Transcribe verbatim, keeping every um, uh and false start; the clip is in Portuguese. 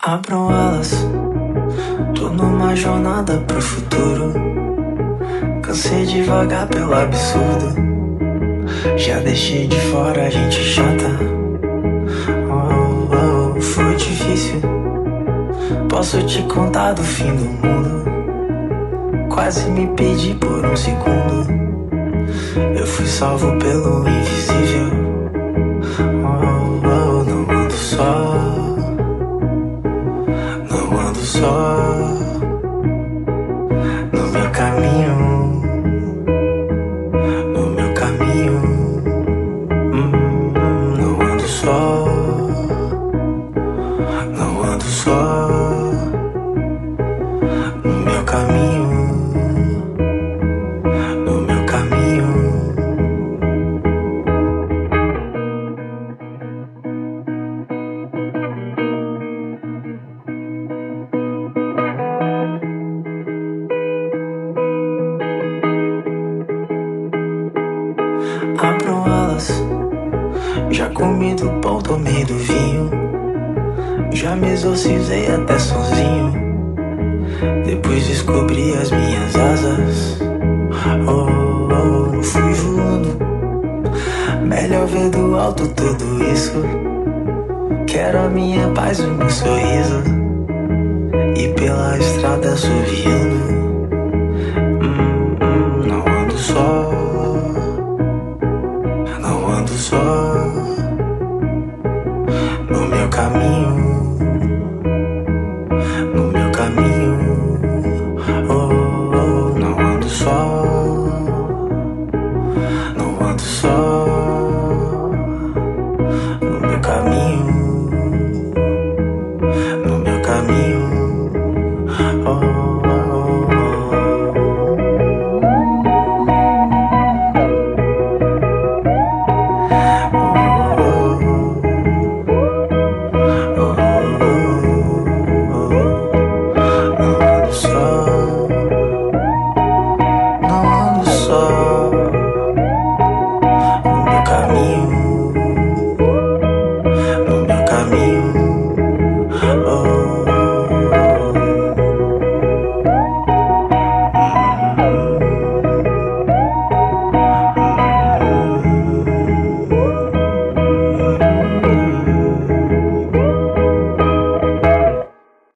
Abram alas, tô numa jornada pro futuro. Cansei de vagar pelo absurdo, já deixei de fora a gente chata. Oh, oh, foi difícil, posso te contar do fim do mundo. Quase me perdi por um segundo, eu fui salvo pelo invisível. Oh, oh, não ando só, não ando só no meu caminho, no meu caminho. hum, Não ando só, não ando só no meu caminho, no meu caminho. Abram alas, já comi do pão, tomei do vinho, já me exorcizei até sozinho, depois descobri as minhas asas. Oh, oh, fui voando, melhor ver do alto tudo isso. Quero a minha paz, o meu sorriso, e pela estrada assoviando. hum, hum, Não ando só, não ando só no meu caminho, no meu caminho. Oh, oh, não ando só, não ando só no meu caminho, no meu caminho.